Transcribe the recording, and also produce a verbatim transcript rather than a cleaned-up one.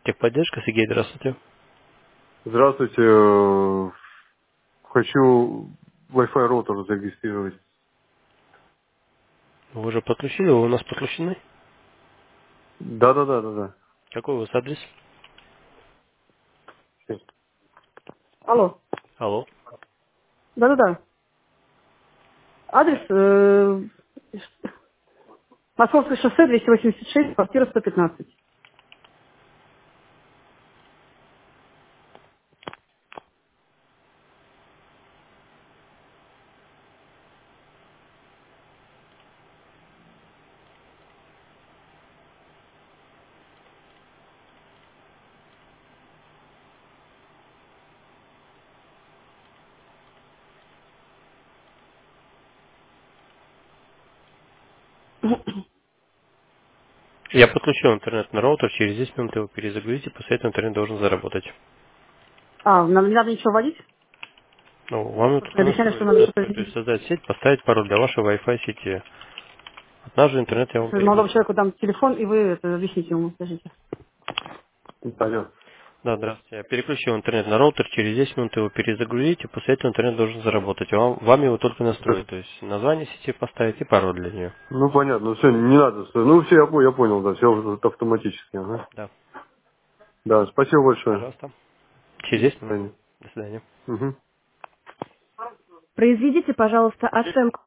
Техподдержка, Сергей, здравствуйте. Здравствуйте. э, Хочу Wi-Fi роутер зарегистрировать. Вы уже подключили, вы у нас подключены? Да, да, да, да, да. Какой у вас адрес? Алло. Алло. Да-да-да. Адрес э, Московское шоссе двести восемьдесят шесть, квартира сто пятнадцать. Я подключил интернет на роутер, через десять минут его перезагрузите, после этого интернет должен заработать. А, нам не надо ничего вводить? Ну, вам его Мне только обещали, что настроить. надо что-то Настроить, то есть изменить. создать сеть, поставить пароль для вашей Wi-Fi сети. От нас же интернет я вам Молодому передаю. человеку дам телефон, и вы это, объясните ему, скажите. Понятно. Да, здравствуйте. Я переключил интернет на роутер, через десять минут его перезагрузите, после этого интернет должен заработать. Вам, вам его только настроить, то есть название сети поставить и пароль для нее. Ну, понятно. Ну, все, не надо. всё. Ну, все, я, по- я понял, да, все автоматически. Ага. Да, Да, спасибо большое. пожалуйста. Через десять минут. До свидания. До свидания. Угу. Произведите, пожалуйста, оценку